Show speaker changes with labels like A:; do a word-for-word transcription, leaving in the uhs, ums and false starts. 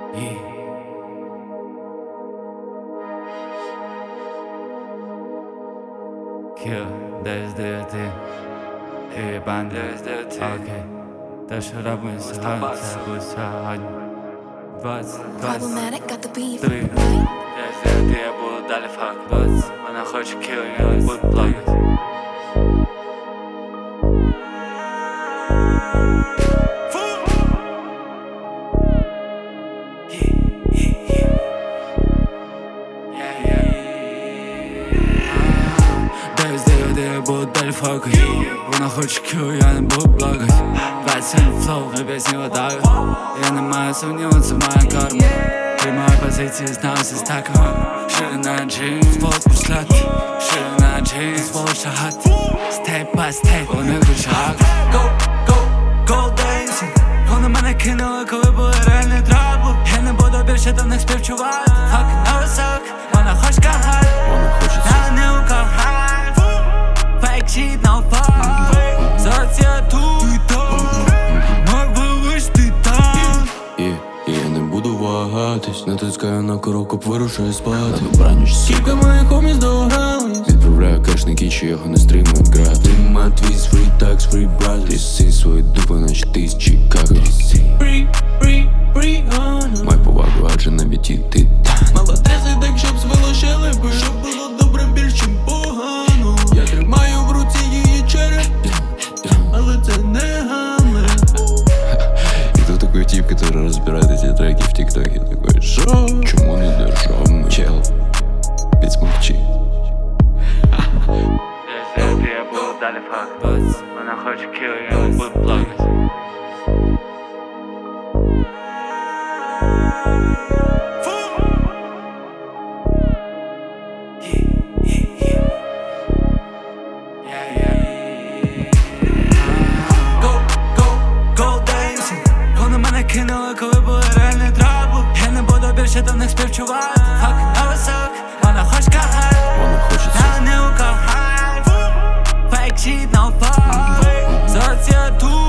A: Kill, dez дев'яти і банда окей. Те, що робимо сьогодні, це буде сьогодні. Двадцять,
B: Problematic, got the beef.
A: три. Дez дев'яти, я буду далі фак. Двадцять, вона хоче kill, я буду плакати. Я буду далі фокус. Вона хоче кіл, я не буду плакать. двадцять сім флоу, не пісні в атаках. Я не маю сумніву, це моя карма. Приймаю позиції, знався з таком. Шири на джин, спорт пішлят. Шири на джин, спорт шагат. Степ by степ, вони кричать. Go, go, go dancing. Вони мене кинули, коли були реальні трабли. Я не буду більше до них співчувати. Fucking no suck, вона хоче кагать. Я не у кагать. Fake shit, no fuck. Зараз я тут, ти там. Мой вилиш, ти там.
C: І я не буду вагатись. Натискаю на коробку, вирушаю спати. Добраніч, скільки моїх хомі здогрались. Відправляю кеш на кічі, його не стримують грати. Тримай твіст, фрі такс, фрі брат. Тряси свої дупи, наче ти з Чикаго. Фрі, фрі, фрі, ано. Май повагу, адже навіть і ти там. Мала треси так, щоб звело щелепи. Щоб було добре більш, чим погано. Я тримаю в руці її череп, але це не Гамлет. І тут такой тип, который разбирает эти треки в тиктоке. Такой, шо? Чому не державний? Чел, підсмокчи.
A: Дez дев'яти, я буду далі фак. Двадцять, вона хоче kill, я буду плакати. Кинули, коли були реальні трабли. Я не буду більше до них співчувати. Fucking no suck, вона хоче кагать. Я не у кагать. Fake shit, no fuck. Зараз я тут.